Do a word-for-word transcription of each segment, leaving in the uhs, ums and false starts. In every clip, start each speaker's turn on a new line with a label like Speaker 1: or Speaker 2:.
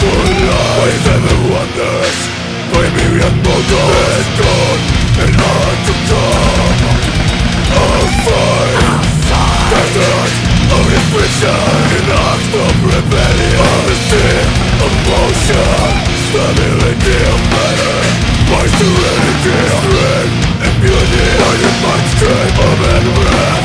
Speaker 1: My seven wonders, my myriad mortals is gone, and on to come. I'll fight desert of affliction, an act of rebellion, honesty of motion, stability of matter, my serenity, strength and beauty, my mind, strength of and breath.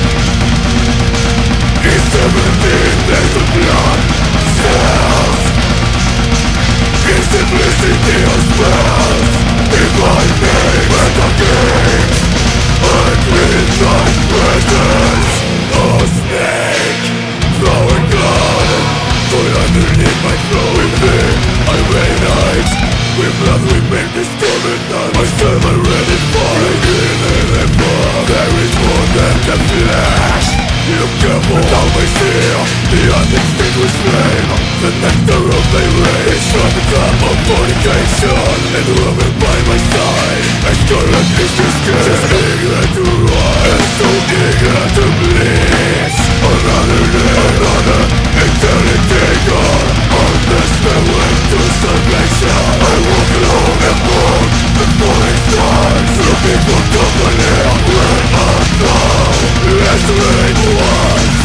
Speaker 1: In seventeen days of blood cells, in simplicity of spells, divine name and the king, and in thy presence, a snake, flowing blood, joy underneath my flowing vein, I reunite, with blood we make this covenant, myself I ready for, in the above, there is more than the flesh. Look careful how they see the unextinguished flame, the nectar of thy race, from the cup of fornication, and rubbing by my side, a scarlet is your skin, just eager to rise, and so eager to bleed. Another day, another eternity gone, on this stairway to salvation, I walk alone and born, the falling stars, looking for company, where art thou? Let's rain once.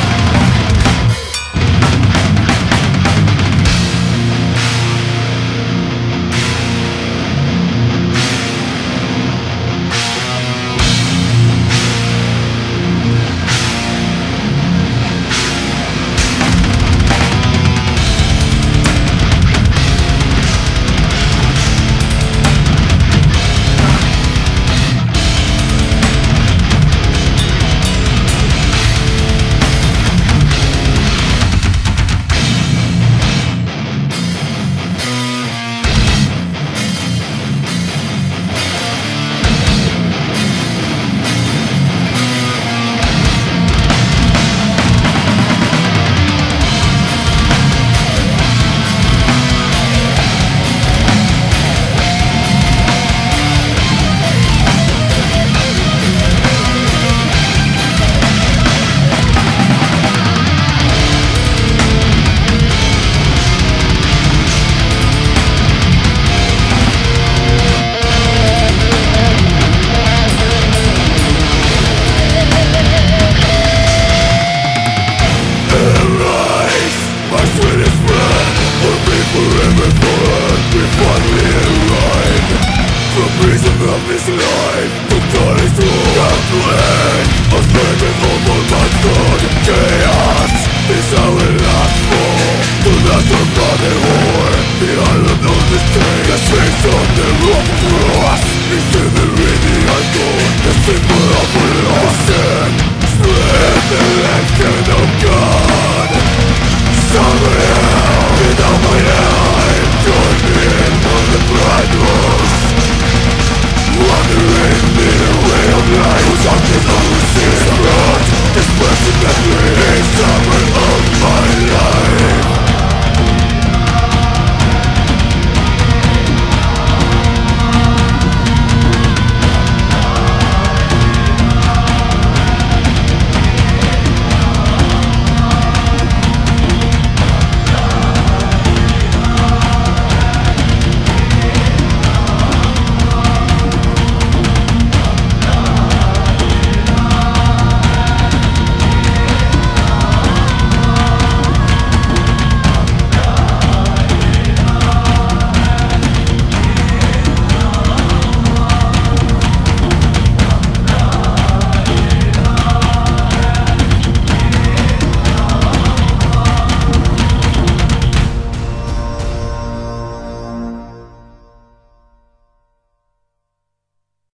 Speaker 1: Of this life, the God is true, the plan of living over my God. Chaos is how it lasts for. The last of bloody war, the island of the state, the face on the rock cross, is in the radiant dawn, the symbol of